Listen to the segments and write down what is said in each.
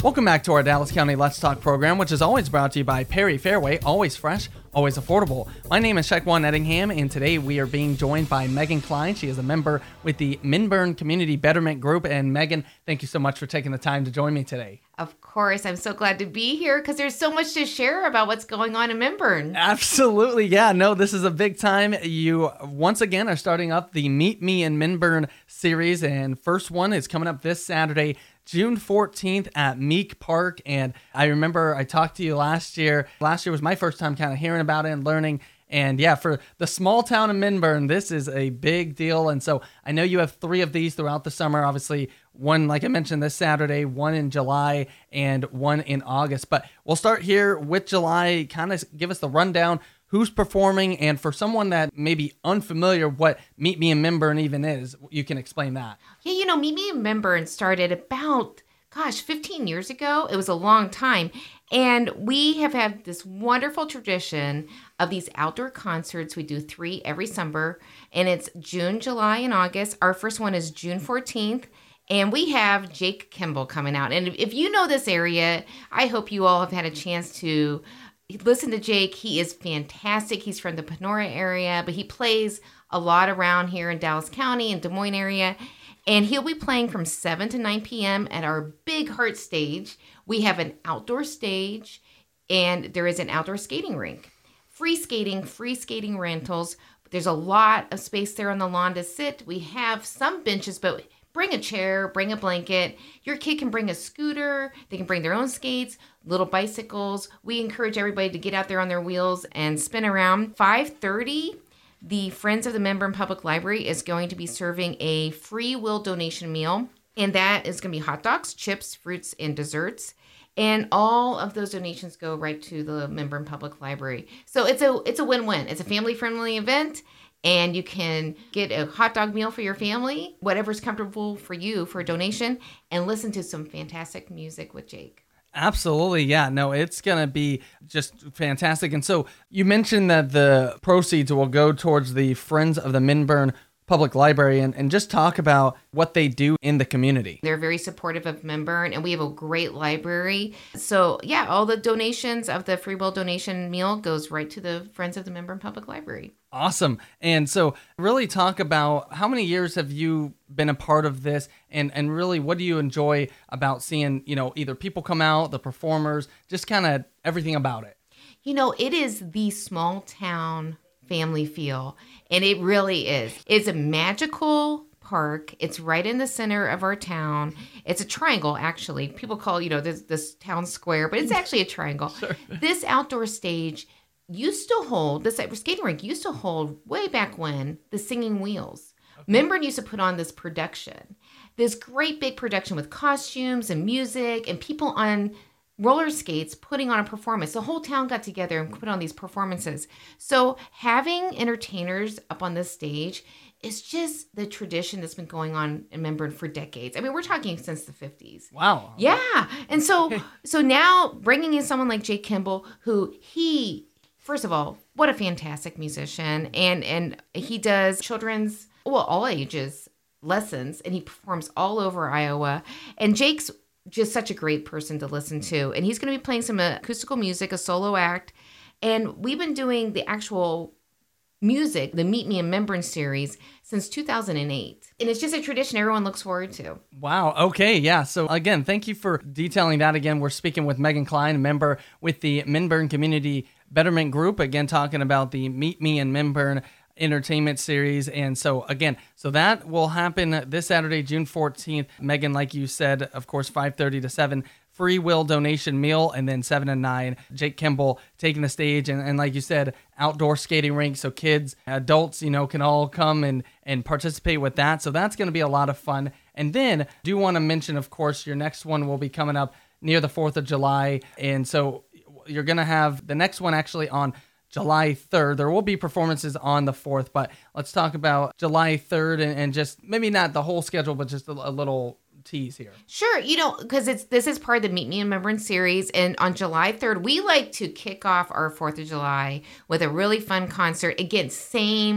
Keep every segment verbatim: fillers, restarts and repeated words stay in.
Welcome back to our Dallas County Let's Talk program, which is always brought to you by Perry Fairway, always fresh, always affordable. My name is Shequan Ettingham, and today we are being joined by Megan Klein. She is a member with the Minburn Community Betterment Group. And Megan, thank you so much for taking the time to join me today. Of course, I'm so glad to be here because there's so much to share about what's going on in Minburn. Absolutely. Yeah, no, this is a big time. You once again are starting up the Meet Me in Minburn series, and first one is coming up this Saturday, June fourteenth at Meek Park. And I remember I talked to you last year. Last year was my first time kind of hearing about it and learning. And yeah, for the small town of Minburn, this is a big deal. And so I know you have three of these throughout the summer. Obviously, one, like I mentioned, this Saturday, one in July, and one in August. But we'll start here with July. Kind of give us the rundown. Who's performing? And for someone that may be unfamiliar what Meet Me in Minburn even is, you can explain that. Yeah, you know, Meet Me in Minburn started about, gosh, fifteen years ago. It was a long time. And we have had this wonderful tradition of these outdoor concerts. We do three every summer, and it's June, July, and August. Our first one is June fourteenth. And we have Jake Kimball coming out. And if you know this area, I hope you all have had a chance to listen to Jake. He is fantastic. He's from the Panora area, but he plays a lot around here in Dallas County and Des Moines area. And he'll be playing from seven to nine p.m. at our Big Heart stage. We have an outdoor stage, and there is an outdoor skating rink. Free skating, free skating rentals. There's a lot of space there on the lawn to sit. We have some benches, but bring a chair, bring a blanket. Your kid can bring a scooter. They can bring their own skates, little bicycles. We encourage everybody to get out there on their wheels and spin around. five thirty, the Friends of the Minburn Public Library is going to be serving a free will donation meal. And that is going to be hot dogs, chips, fruits, and desserts. And all of those donations go right to the Minburn Public Library. So it's a it's a win-win. It's a family-friendly event. And you can get a hot dog meal for your family, whatever's comfortable for you for a donation, and listen to some fantastic music with Jake. Absolutely. Yeah, no, it's going to be just fantastic. And so you mentioned that the proceeds will go towards the Friends of the Minburn Public Library, and, and just talk about what they do in the community. They're very supportive of Minburn, and we have a great library. So yeah, all the donations of the free will donation meal goes right to the Friends of the Minburn Public Library. Awesome. And so really talk about how many years have you been a part of this, and, and really what do you enjoy about seeing, you know, either people come out, the performers, just kind of everything about it? You know, it is the small town family feel, and it really is. It's a magical park. It's right in the center of our town. It's a triangle, actually. People call, you know, this, this town square, but it's actually a triangle. Sure. This outdoor stage used to hold, this skating rink used to hold way back when, the Singing Wheels. Okay. Minburn used to put on this production, this great big production with costumes and music and people on roller skates putting on a performance. The whole town got together and put on these performances. So having entertainers up on this stage is just the tradition that's been going on in Minburn for decades. I mean, we're talking since the fifties. Wow. Yeah. And so so now bringing in someone like Jake Kimball, who he, first of all, what a fantastic musician. And, and he does children's, well, all ages lessons, and he performs all over Iowa. And Jake's just such a great person to listen to. And he's going to be playing some acoustical music, a solo act. And we've been doing the actual music, the Meet Me in Minburn series, since two thousand eight. And it's just a tradition everyone looks forward to. Wow. Okay. Yeah. So again, thank you for detailing that. Again, we're speaking with Megan Klein, a member with the Minburn Community Betterment Group. Again, talking about the Meet Me in Minburn entertainment series. And so again, so that will happen this Saturday, June fourteenth. Megan, like you said, of course, five thirty to seven, free will donation meal, and then seven and nine, Jake Kimball taking the stage. And, and like you said, outdoor skating rink. So kids, adults, you know, can all come and, and participate with that. So that's going to be a lot of fun. And then do want to mention, of course, your next one will be coming up near the fourth of July. And so you're going to have the next one actually on July third. There will be performances on the fourth, but let's talk about July third and, and just maybe not the whole schedule, but just a, a little tease here. Sure. You know, because it's this is part of the Meet Me in Minburn series. And on July third, we like to kick off our fourth of July with a really fun concert. Again, same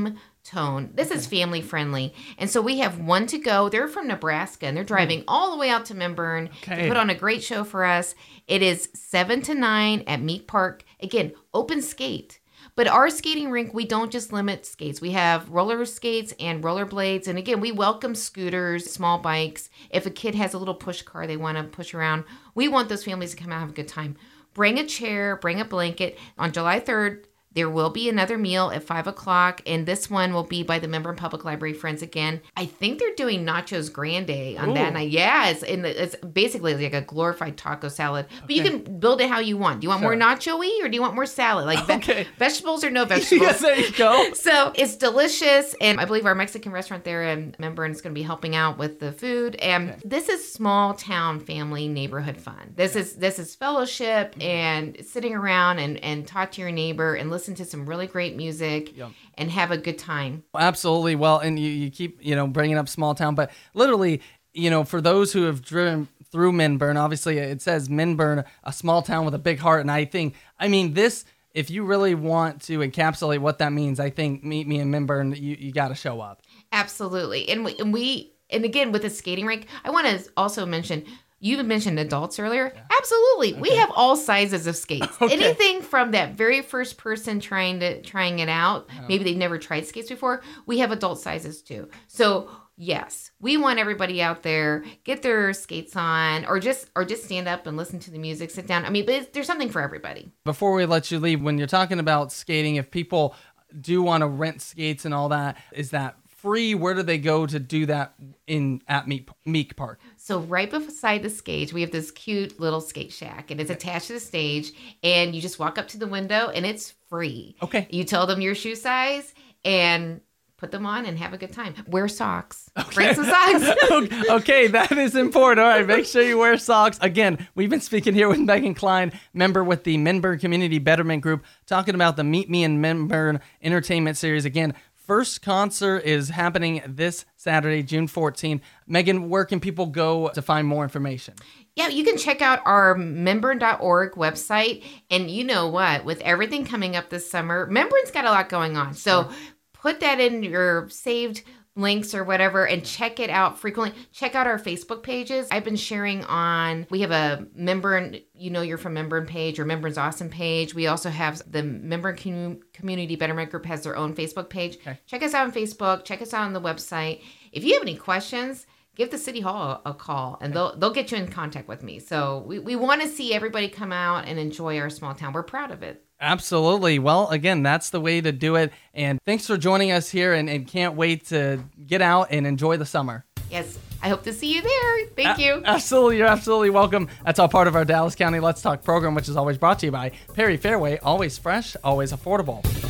tone. This okay. is family friendly. And so we have one to go. They're from Nebraska and they're driving mm. all the way out to Minburn okay. to put on a great show for us. It is seven to nine at Meek Park. Again, open skate. But our skating rink, we don't just limit skates. We have roller skates and rollerblades. And again, we welcome scooters, small bikes. If a kid has a little push car they want to push around, we want those families to come out and have a good time. Bring a chair, bring a blanket. On July third, there will be another meal at five o'clock, and this one will be by the Minburn Public Library Friends again. I think they're doing Nachos Grande on Ooh. that night. Yeah, it's, in the, it's basically like a glorified taco salad, okay. but you can build it how you want. Do you want sure. more nacho-y or do you want more salad? Like okay. ve- vegetables or no vegetables? Yes, there you go. So it's delicious, and I believe our Mexican restaurant there in Minburn is going to be helping out with the food. And okay. this is small town family neighborhood fun. This yeah. is this is fellowship mm-hmm. and sitting around and, and talk to your neighbor and listen to some really great music yep. and have a good time. Absolutely. Well, and you, you keep, you know, bringing up small town, but literally, you know, for those who have driven through Minburn, obviously it says Minburn, a small town with a big heart. And I think, I mean, this, if you really want to encapsulate what that means, I think Meet Me in Minburn, you, you got to show up. Absolutely. And we, and we, and again, with the skating rink, I want to also mention, you mentioned adults earlier. Yeah. Absolutely. Okay. We have all sizes of skates. Okay. Anything from that very first person trying to trying it out. Oh. Maybe they've never tried skates before. We have adult sizes too. So yes, we want everybody out there, get their skates on or just or just stand up and listen to the music, sit down. I mean, but there's something for everybody. Before we let you leave, when you're talking about skating, if people do want to rent skates and all that, is that free? Where do they go to do that in at Meek, Meek Park? So right beside the stage, we have this cute little skate shack, and it's attached to the stage, and you just walk up to the window, and it's free. Okay. You tell them your shoe size, and put them on and have a good time. Wear socks. Okay. Bring some socks. Okay, that is important. All right, make sure you wear socks. Again, we've been speaking here with Megan Klein, member with the Minburn Community Betterment Group, talking about the Meet Me in Minburn Entertainment Series. Again, first concert is happening this Saturday, June fourteenth. Megan, where can people go to find more information? Yeah, you can check out our minburn dot org website. And you know what? With everything coming up this summer, Minburn's got a lot going on. So sure. put that in your saved links or whatever and check it out frequently. Check out our Facebook pages. I've been sharing on, we have a Minburn, you know you're from Minburn page or Minburn's Awesome page. We also have the Minburn Com- Community Betterment Group has their own Facebook page. Okay. Check us out on Facebook. Check us out on the website. If you have any questions, give the City Hall a, a call and they'll they'll get you in contact with me. So we, we want to see everybody come out and enjoy our small town. We're proud of it. Absolutely. Well, again, that's the way to do it. And thanks for joining us here and, and can't wait to get out and enjoy the summer. Yes. I hope to see you there. Thank a- you. Absolutely. You're absolutely welcome. That's all part of our Dallas County Let's Talk program, which is always brought to you by Perry Fairway. Always fresh, always affordable.